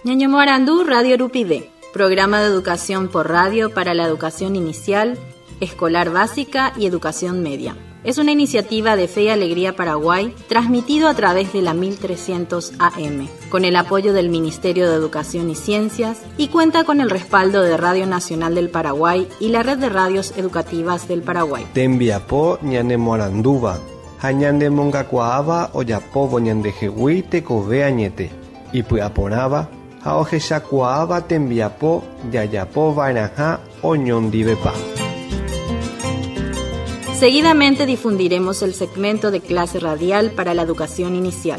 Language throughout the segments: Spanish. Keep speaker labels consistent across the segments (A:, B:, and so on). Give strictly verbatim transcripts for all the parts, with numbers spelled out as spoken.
A: Ñaño Morandú, Radio Urupide, programa de educación por radio para la educación inicial, escolar básica y educación media. Es una iniciativa de Fe y Alegría Paraguay, transmitido a través de la mil trescientos A M, con el apoyo del Ministerio de Educación y Ciencias, y cuenta con el respaldo de Radio Nacional del Paraguay y la Red de Radios Educativas del Paraguay.
B: Tembiapo ñane Moranduba, hañande mongacuaaba oyapobo ñande jehui tekove añete, y puaporaba, haojeshacuaaba tembiapo yayapo vainaja oñondivepa.
A: Seguidamente difundiremos el segmento de clase radial para la educación inicial.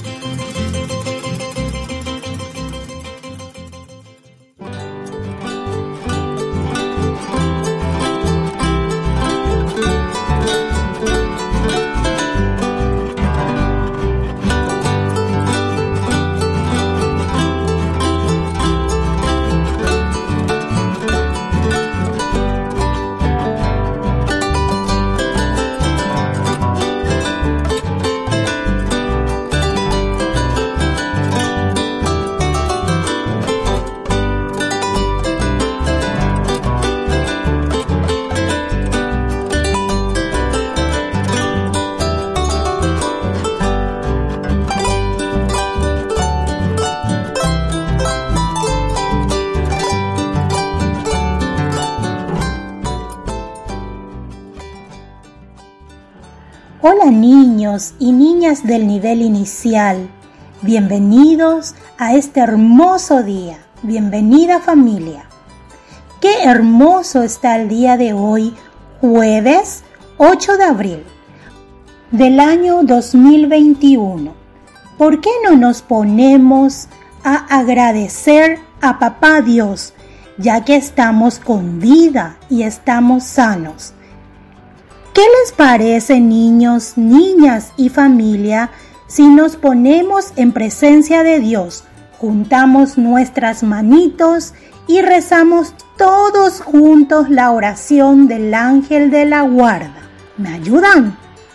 C: Hola niños y niñas del nivel inicial, bienvenidos a este hermoso día, bienvenida familia. Qué hermoso está el día de hoy, jueves ocho de abril del año dos mil veintiuno. ¿Por qué no nos ponemos a agradecer a Papá Dios, ya que estamos con vida y estamos sanos? ¿Qué les parece, niños, niñas y familia, si nos ponemos en presencia de Dios, juntamos nuestras manitos y rezamos todos juntos la oración del ángel de la guarda? ¿Me ayudan?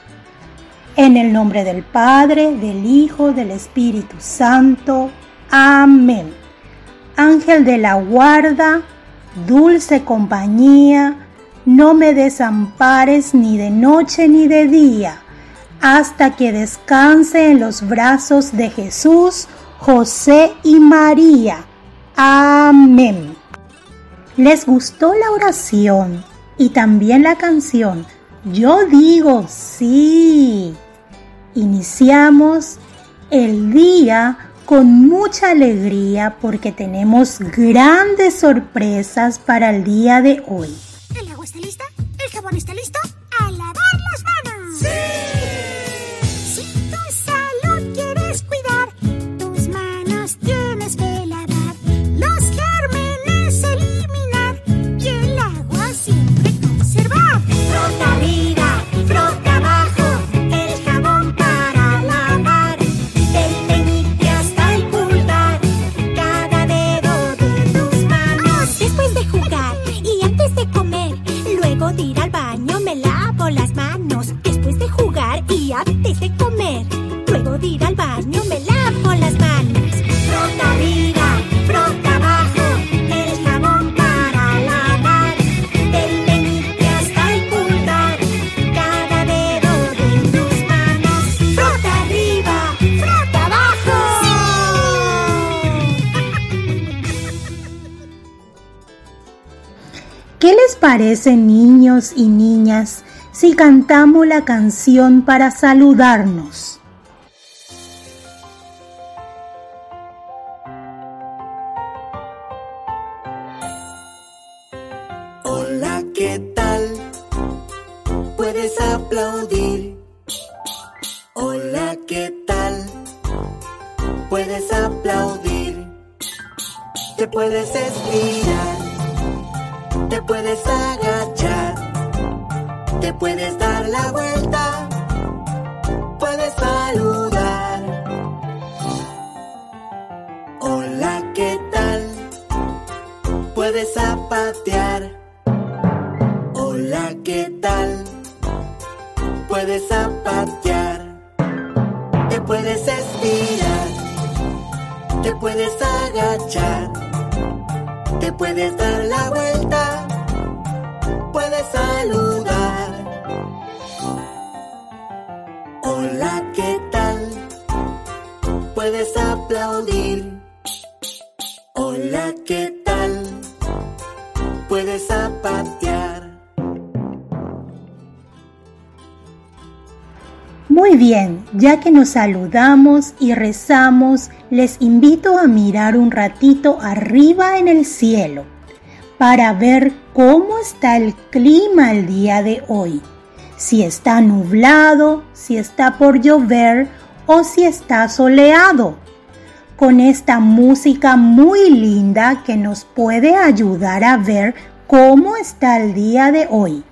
C: En el nombre del Padre, del Hijo, del Espíritu Santo. Amén. Ángel de la guarda, dulce compañía, no me desampares ni de noche ni de día, hasta que descanse en los brazos de Jesús, José y María. Amén. ¿Les gustó la oración y también la canción? Yo digo sí. Iniciamos el día con mucha alegría porque tenemos grandes sorpresas para el día de hoy.
D: ¿El agua está lista? ¿El jabón está listo? ¡A lavar las manos! ¡Sí! Si tu salud quieres cuidar, tus manos tienes que lavar, los gérmenes eliminar y el agua siempre conservar. Frota arriba, frota abajo, el jabón para lavar, del meñique hasta el pulgar, cada dedo de tus manos. Después de jugar y antes de comer, luego de ir al baño me lavo las manos. Después de jugar y antes de comer, luego de ir al baño me lavo las manos. Frota arriba, frota abajo, el jabón para lavar, del meñique hasta el pulgar, cada dedo de tus manos. Frota arriba, frota abajo.
C: ¿Qué les parece, niños y niñas, si cantamos la canción para saludarnos?
E: Hola, ¿qué tal? Puedes aplaudir. Hola, ¿qué tal? Puedes aplaudir. Te puedes estirar. Te puedes agachar, te puedes dar la vuelta, puedes saludar. Hola, ¿qué tal? Puedes zapatear. Hola, ¿qué tal? Puedes zapatear, te puedes estirar, te puedes agachar, te puedes dar la vuelta, puedes saludar. Hola, ¿qué tal? Puedes aplaudir. Hola, ¿qué tal? Puedes zapatear.
C: Muy bien, ya que nos saludamos y rezamos, les invito a mirar un ratito arriba en el cielo para ver cómo está el clima el día de hoy. Si está nublado, si está por llover o si está soleado. Con esta música muy linda que nos puede ayudar a ver cómo está el día de hoy.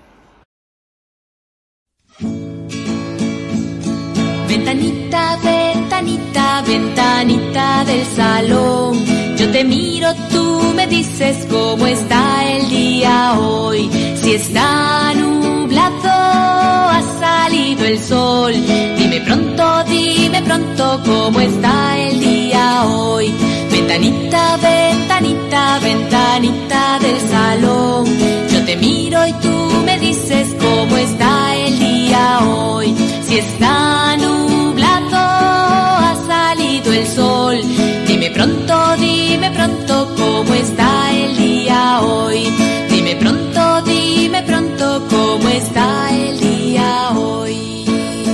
F: Ventanita, ventanita, ventanita del salón. Yo te miro, tú me dices cómo está el día hoy. Si está nublado, ha salido el sol. Dime pronto, dime pronto cómo está el día hoy. Ventanita, ventanita, ventanita del salón. Yo te miro y tú me dices cómo está el día hoy. Si está nublado, ha salido el sol. Dime pronto, dime pronto cómo está el día hoy. Dime pronto, dime pronto cómo está el día hoy.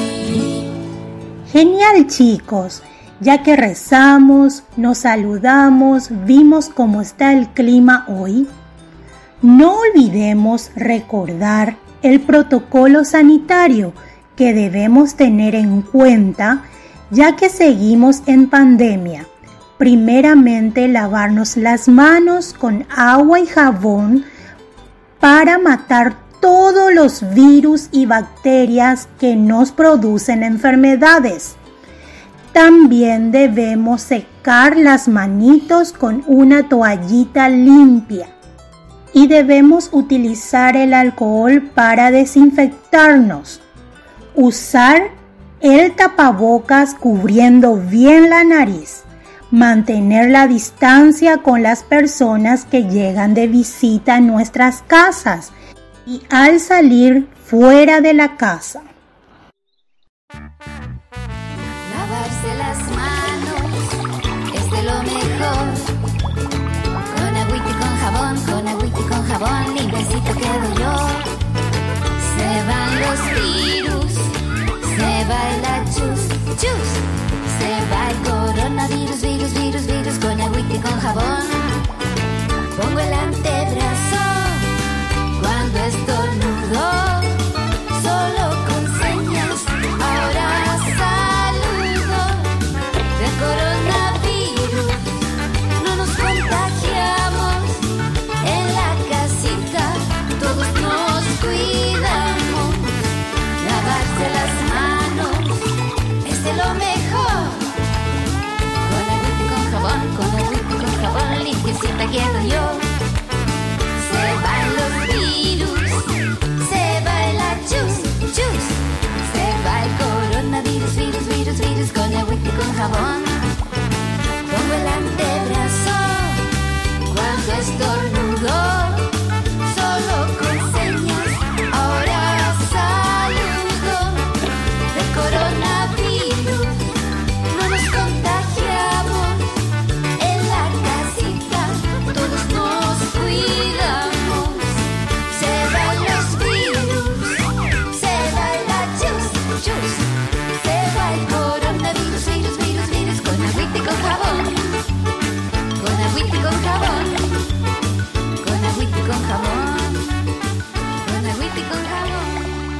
C: Genial, chicos. Ya que rezamos, nos saludamos, vimos cómo está el clima hoy, no olvidemos recordar el protocolo sanitario que debemos tener en cuenta ya que seguimos en pandemia. Primeramente, lavarnos las manos con agua y jabón para matar todos los virus y bacterias que nos producen enfermedades. También debemos secar las manitos con una toallita limpia y debemos utilizar el alcohol para desinfectarnos. Usar el tapabocas cubriendo bien la nariz. Mantener la distancia con las personas que llegan de visita a nuestras casas y al salir fuera de la casa.
G: Lavarse las manos es de lo mejor. Con agüita y con jabón, con agüita y con jabón, limpiecito quedo yo. Se van los virus, se va el chus, chus. Se va el coronavirus, virus, virus, virus, con agüita y con jabón. Pongo el antebrazo cuando estornudo, solo con señas, ahora saludo. Del coronavirus no nos contagiamos, en la casita todos nos cuidamos. Lavarse las manos es de lo mejor. Con agüita y con jabón, con agüita y con jabón, limpiecita quedo yo. Se van los virus, se va el achus, chus. Se va el coronavirus, virus, virus, virus, con agüita y con jabón. Pongo el antebrazo cuando estornudo, solo con señas, ahora saludo. Del coronavirus no nos contagiamos, en la casita todos nos cuidamos. Se van los virus, se va el achus, chus. Se va el coronavirus, virus, virus, virus, con agüita y con jabón. Con agüita y con jabón. Con agüita y con jabón. Con agüita y con jabón.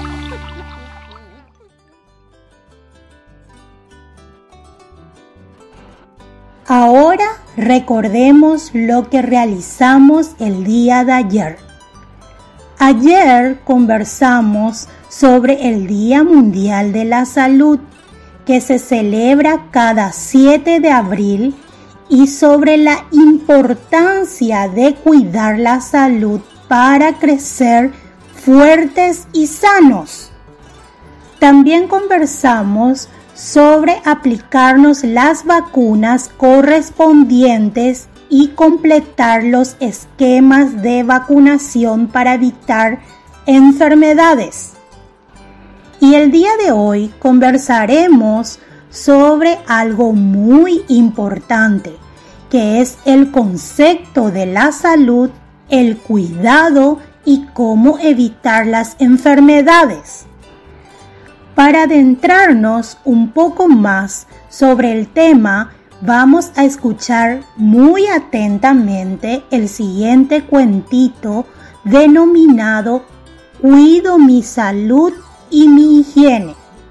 C: Ahora recordemos lo que realizamos el día de ayer. Ayer conversamos sobre el Día Mundial de la Salud, que se celebra cada siete de abril, y sobre la importancia de cuidar la salud para crecer fuertes y sanos. También conversamos sobre aplicarnos las vacunas correspondientes y completar los esquemas de vacunación para evitar enfermedades. Y el día de hoy conversaremos sobre algo muy importante, que es el concepto de la salud, el cuidado y cómo evitar las enfermedades. Para adentrarnos un poco más sobre el tema, vamos a escuchar muy atentamente el siguiente cuentito denominado Cuido mi salud y mi higiene.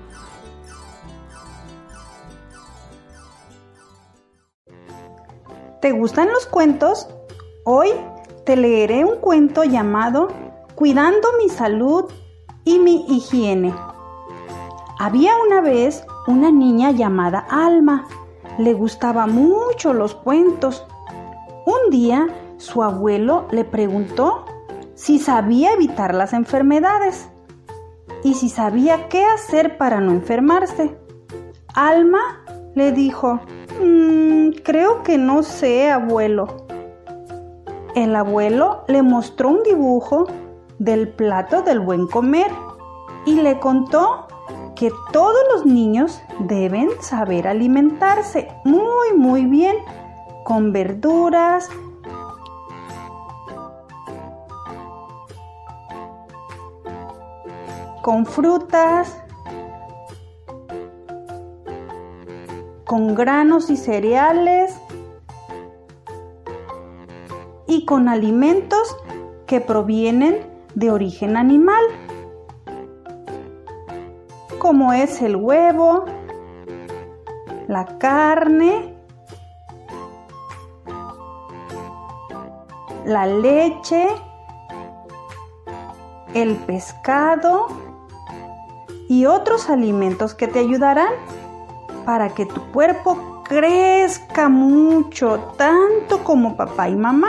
H: ¿Te gustan los cuentos? Hoy te leeré un cuento llamado Cuidando mi salud y mi higiene. Había una vez una niña llamada Alma. Le gustaban mucho los cuentos. Un día su abuelo le preguntó si sabía evitar las enfermedades y si sabía qué hacer para no enfermarse. Alma le dijo: mmm, creo que no sé, abuelo. El abuelo le mostró un dibujo del plato del buen comer y le contó que todos los niños deben saber alimentarse muy muy bien con verduras, con frutas, con granos y cereales y con alimentos que provienen de origen animal, como es el huevo, la carne, la leche, el pescado y otros alimentos que te ayudarán para que tu cuerpo crezca mucho, tanto como papá y mamá.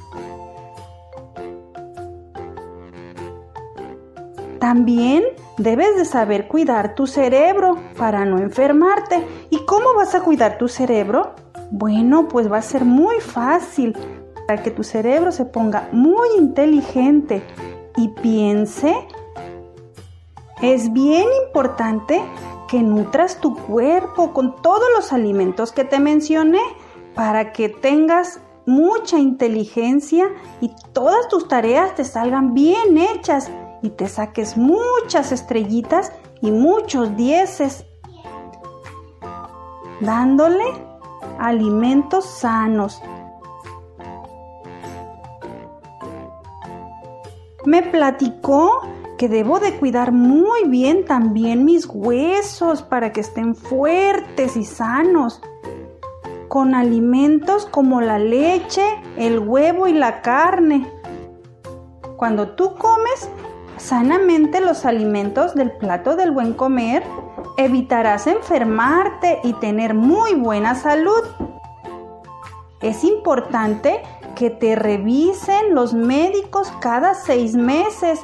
H: También debes de saber cuidar tu cerebro para no enfermarte. ¿Y cómo vas a cuidar tu cerebro? Bueno, pues va a ser muy fácil para que tu cerebro se ponga muy inteligente y piense. Es bien importante que nutras tu cuerpo con todos los alimentos que te mencioné para que tengas mucha inteligencia y todas tus tareas te salgan bien hechas y te saques muchas estrellitas y muchos dieces, dándole alimentos sanos. Me platicó que debo de cuidar muy bien también mis huesos para que estén fuertes y sanos, con alimentos como la leche, el huevo y la carne. Cuando tú comes sanamente los alimentos del plato del buen comer, evitarás enfermarte y tener muy buena salud. Es importante que te revisen los médicos cada seis meses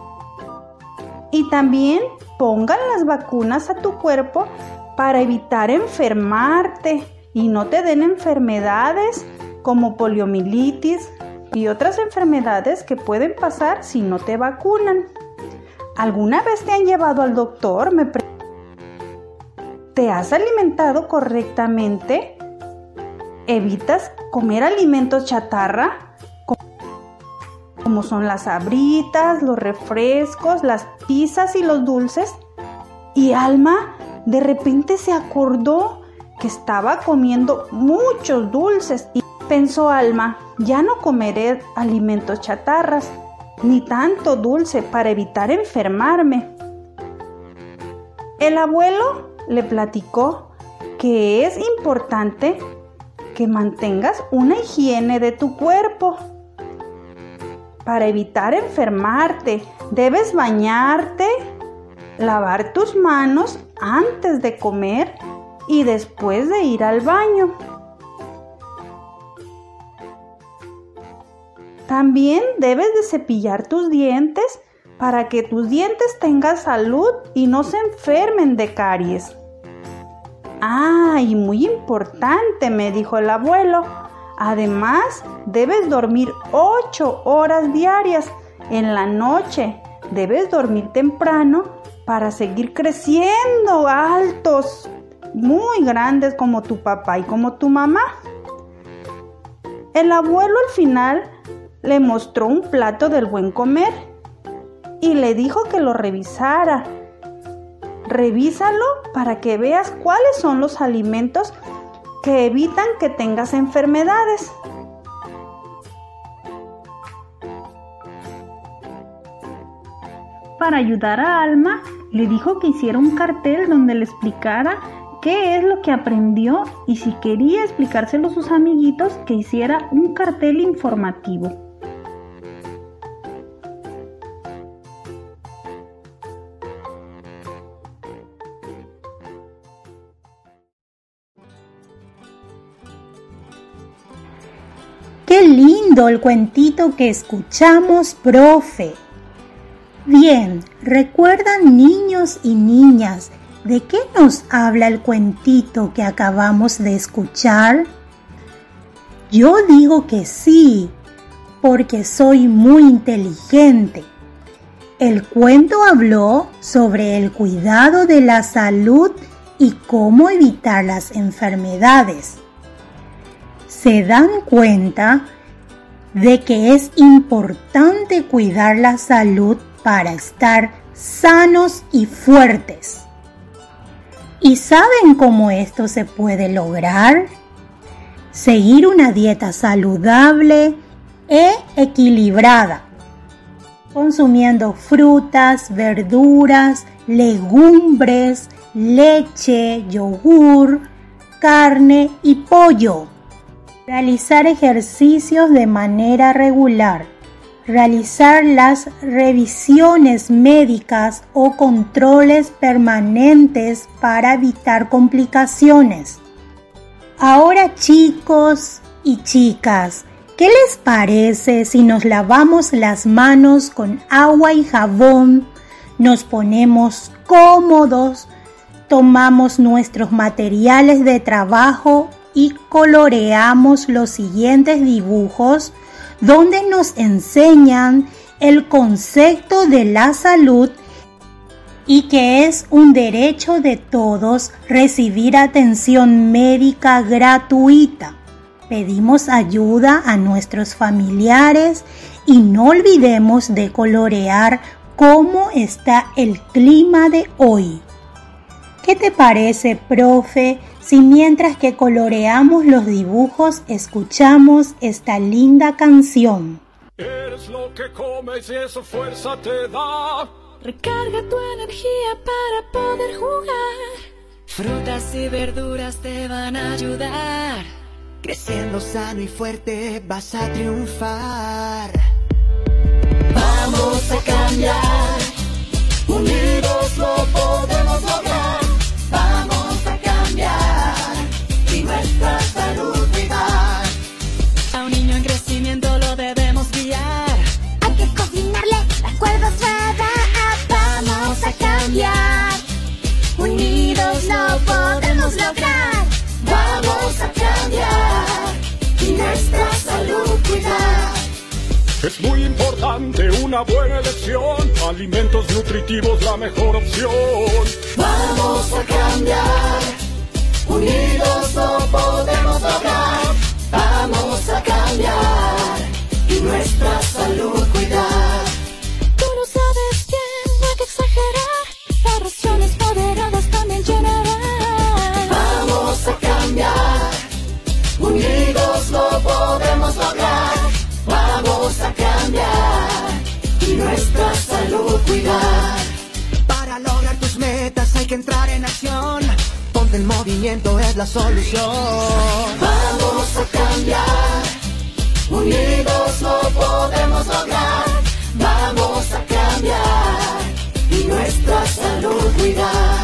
H: y también pongan las vacunas a tu cuerpo para evitar enfermarte y no te den enfermedades como poliomielitis y otras enfermedades que pueden pasar si no te vacunan. ¿Alguna vez te han llevado al doctor? Me pre- ¿Te has alimentado correctamente? ¿Evitas comer alimentos chatarra? Como son las sabritas, los refrescos, las pizzas y los dulces. Y Alma de repente se acordó que estaba comiendo muchos dulces y pensó Alma, ya no comeré alimentos chatarras, ni tanto dulce para evitar enfermarme. El abuelo le platicó que es importante que mantengas una higiene de tu cuerpo. Para evitar enfermarte, debes bañarte, lavar tus manos antes de comer y después de ir al baño. También debes de cepillar tus dientes para que tus dientes tengan salud y no se enfermen de caries. Ah, y muy importante, me dijo el abuelo. Además, debes dormir ocho horas diarias en la noche. Debes dormir temprano para seguir creciendo altos, muy grandes como tu papá y como tu mamá. El abuelo al final le mostró un plato del buen comer y le dijo que lo revisara. Revísalo para que veas cuáles son los alimentos que evitan que tengas enfermedades. Para ayudar a Alma, le dijo que hiciera un cartel donde le explicara qué es lo que aprendió y si quería explicárselo a sus amiguitos, que hiciera un cartel informativo.
C: ¡Qué lindo el cuentito que escuchamos, profe! Bien, ¿recuerdan, niños y niñas, de qué nos habla el cuentito que acabamos de escuchar? Yo digo que sí, porque soy muy inteligente. El cuento habló sobre el cuidado de la salud y cómo evitar las enfermedades. ¿Se dan cuenta de que es importante cuidar la salud para estar sanos y fuertes? ¿Y saben cómo esto se puede lograr? Seguir una dieta saludable e equilibrada, consumiendo frutas, verduras, legumbres, leche, yogur, carne y pollo. Realizar ejercicios de manera regular. Realizar las revisiones médicas o controles permanentes para evitar complicaciones. Ahora, chicos y chicas, ¿qué les parece si nos lavamos las manos con agua y jabón, nos ponemos cómodos, tomamos nuestros materiales de trabajo y coloreamos los siguientes dibujos donde nos enseñan el concepto de la salud y que es un derecho de todos recibir atención médica gratuita? Pedimos ayuda a nuestros familiares y no olvidemos de colorear cómo está el clima de hoy. ¿Qué te parece, profe, si mientras que coloreamos los dibujos escuchamos esta linda canción?
I: Eres lo que comes y eso fuerza te da.
F: Recarga tu energía para poder jugar. Frutas y verduras te van a ayudar.
E: Creciendo sano y fuerte vas a triunfar. Vamos a cambiar, unidos lo podemos lograr. Vamos a cambiar y nuestra salud cuidar.
F: A un niño en crecimiento lo debemos guiar.
D: Hay que cocinarle la cuerda suave.
F: Vamos a cambiar, unidos lo podemos lograr.
E: Vamos a cambiar y nuestra salud cuidar.
I: Es muy importante una buena elección. Alimentos nutritivos, la mejor opción.
E: Vamos a cambiar, unidos lo podemos lograr. Vamos a cambiar y nuestra salud cuidar.
F: Tú lo sabes bien, no hay que exagerar. Las raciones moderadas también llenarán.
E: Vamos a cambiar, unidos lo podemos lograr. Vamos a cambiar y nuestra salud cuidar. Para lograr tus metas hay que entrar en acción. Ponte en movimiento, es la solución. Vamos a cambiar, unidos lo podemos lograr. Vamos a cambiar y nuestra salud cuidar.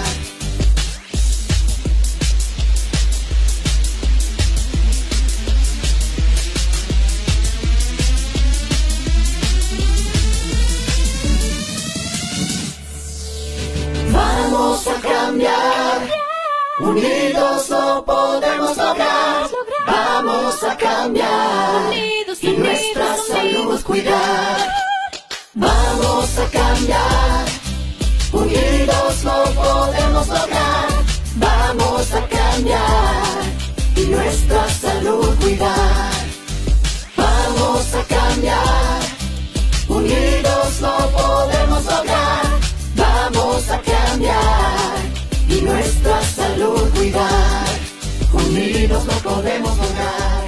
E: Vamos a cambiar, Unidos lo podemos lograr. Vamos a cambiar y nuestra salud cuidar. Vamos a cambiar. Unidos lo podemos lograr. Vamos a cambiar y nuestra salud cuidar. Vamos a cambiar. Unidos lo podemos lograr. Vamos a cambiar y nuestra salud cuidar. Unidos lo podemos lograr.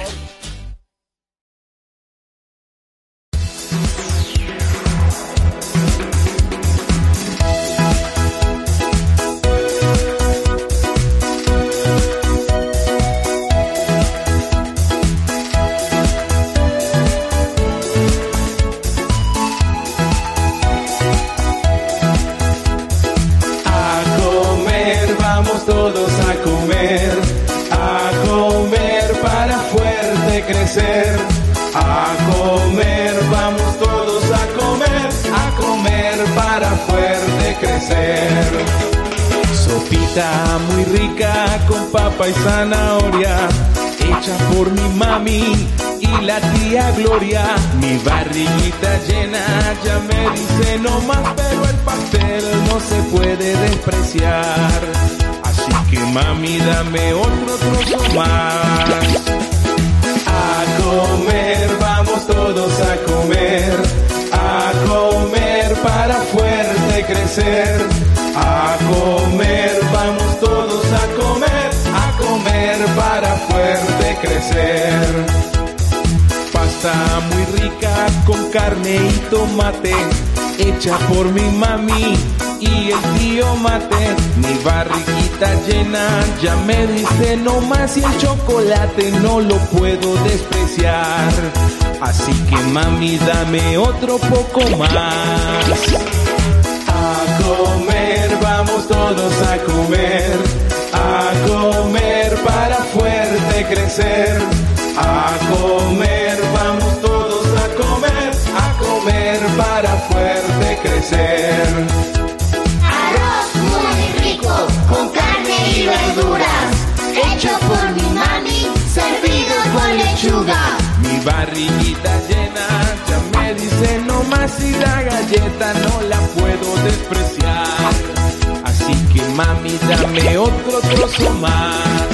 J: Todos a comer, a comer para fuerte crecer. A comer, vamos todos a comer, a comer para fuerte crecer. Sopita muy rica con papa y zanahoria, hecha por mi mami y la tía Gloria. Mi barriguita llena ya me dice no más, pero el pastel no se puede despreciar. Así que mami, dame otro trozo más. A comer, vamos todos a comer, a comer para fuerte crecer. A comer, vamos todos a comer, a comer para fuerte crecer. Pasta muy rica con carne y tomate, hecha por mi mami y el tío Mate. Mi barriguita llena ya me dice no más, y el chocolate no lo puedo despreciar. Así que mami, dame otro poco más. A comer, vamos todos a comer, a comer para fuerte crecer. A comer, vamos todos a comer, a comer para fuerte crecer.
D: Arroz muy rico con carne y verduras, hecho por mi mami, servido con lechuga.
J: Mi barriguita llena ya me dice no más, y la galleta no la puedo despreciar. Así que mami, dame otro trozo más.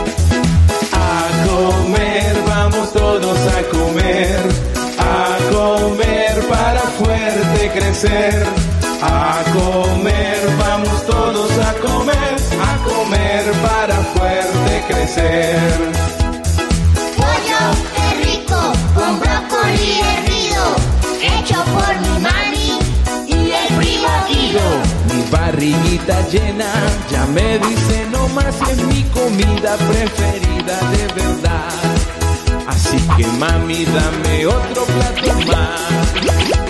J: A comer, vamos todos a comer, a comer para fuerte crecer. A comer, vamos todos a comer, a comer para fuerte crecer.
D: Pollo es rico con brócoli hervido, hecho por mi mami y el primo Guido.
J: Mi barriguita llena ya me dice no más, y es mi comida preferida de verdad. Así que mami, dame otro plato más.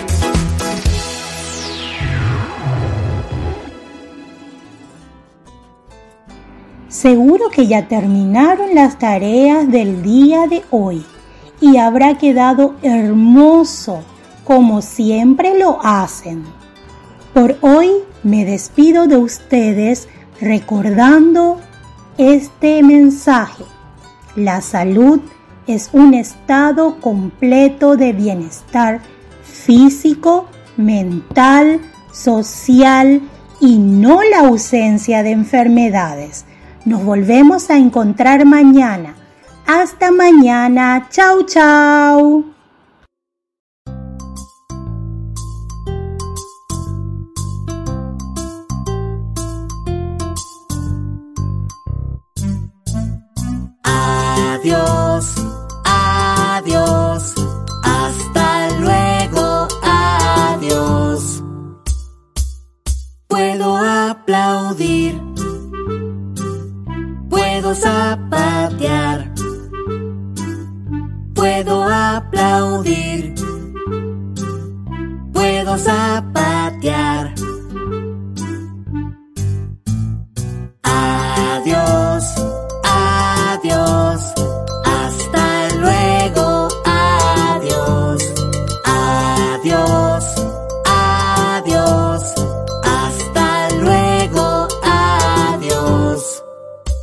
C: Seguro que ya terminaron las tareas del día de hoy y habrá quedado hermoso, como siempre lo hacen. Por hoy me despido de ustedes recordando este mensaje. La salud es un estado completo de bienestar físico, mental, social y no la ausencia de enfermedades. Nos volvemos a encontrar mañana. Hasta mañana. Chau, chau.
E: Adiós, adiós, hasta luego, adiós. Puedo aplaudir, puedo zapatear, puedo aplaudir, puedo zapatear. Adiós, adiós, hasta luego, adiós, adiós, adiós, hasta luego, adiós.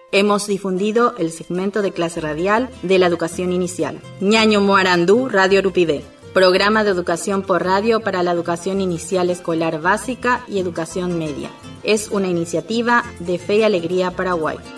A: Hemos difundido el segmento de clase radial de la educación inicial. Ñaño Moarandú, Radio Urupide. Programa de educación por radio para la educación inicial escolar básica y educación media. Es una iniciativa de Fe y Alegría Paraguay.